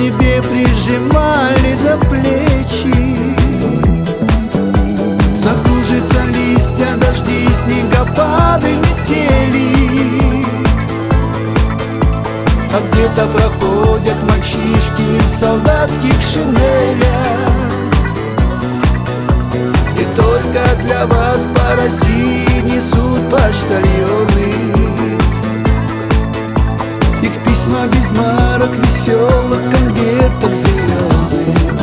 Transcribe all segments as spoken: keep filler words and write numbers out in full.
себе прижимали за плечи. Закружатся листья, дожди, снегопады, метели. А где-то проходят мальчишки в солдатских шинелях. И только для вас по России несут почтальоны их письма без марок, веселых конвертах зеленых.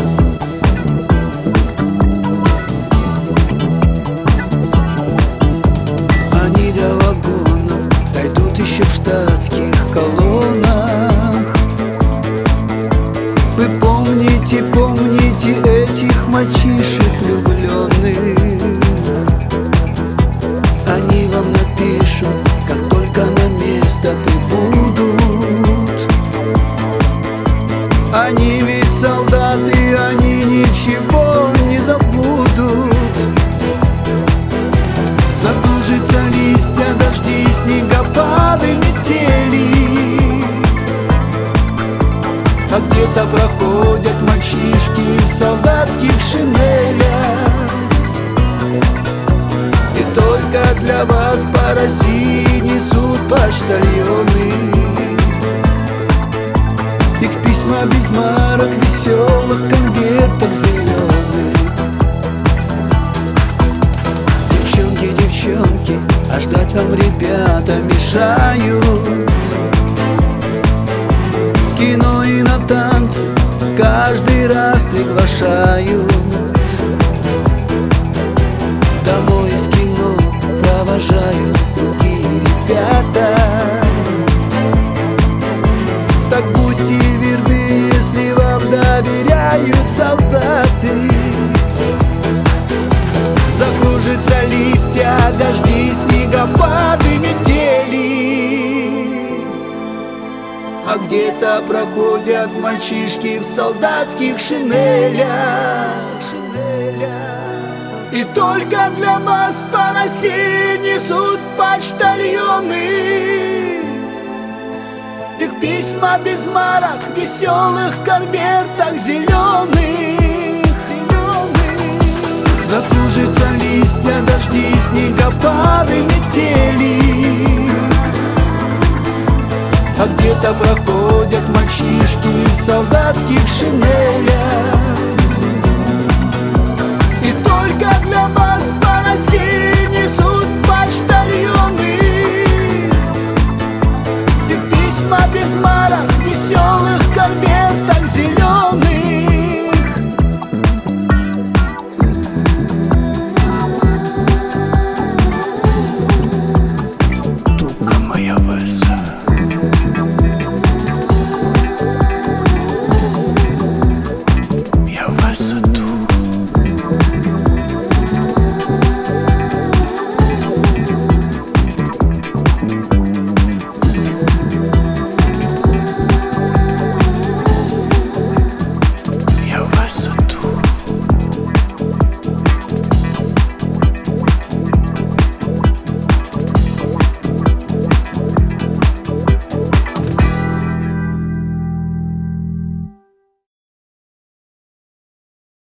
Они до вагона дойдут еще в штатских колоннах. Вы помните, помните этих мальчишек влюбленных. Они вам напишут, как только на место прибудут. Они ведь солдаты, они ничего не забудут. Закружатся листья, дожди, снегопады, метели. А где-то проходят мальчишки в солдатских шинелях. И только для вас по России несут почтальоны их письма без марок, веселых конвертах зеленых. Девчонки, девчонки, а ждать вам ребята мешают. Кино и на танцы каждый раз приглашают. Домой из кино провожают другие ребята. Так будьте верны, если вам доверяют солдаты. Закружатся листья, дожди, снегопады, метели. А где-то проходят мальчишки в солдатских шинелях. И только для вас по России несут почтальоны их письма без марок, веселых конвертах зеленых. Закружатся листья, дожди, снегопады, метели. А где-то проходят мальчишки в солдатских шинелях. И только для вас по России